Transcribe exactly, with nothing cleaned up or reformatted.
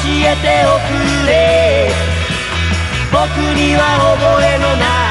えておくれ。僕には覚えのない